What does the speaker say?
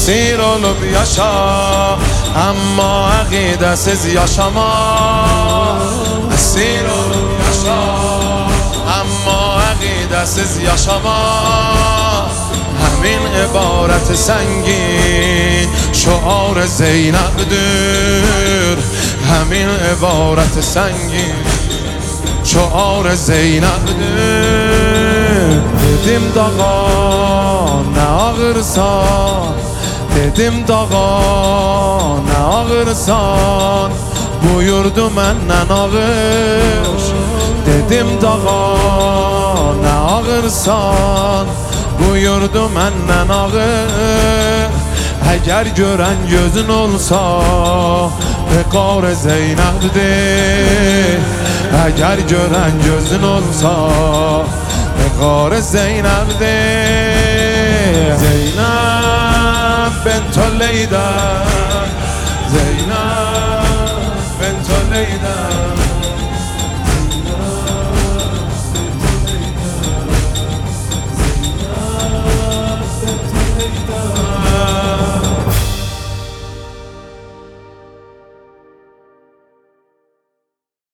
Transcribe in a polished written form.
اسیر لوبیاشا اما عقیده سزیا شما اسیر لوبیاشا اما عقیده سزیا شما همین عبارت سنگین شعار زینب دور همین عبارت سنگین شعار زینب دور dedim dağa ne ağırsan dedim dağa ne ağırsan buyurdu məndən ağır dedim dağa ne ağırsan buyurdu məndən ağır əgər görən gözün olsa Vəqar Zeynəbdir əgər görən gözün olsa Vəqar Zeynəbdir Zeynəb bint Leyla Zeynəb bint Leyla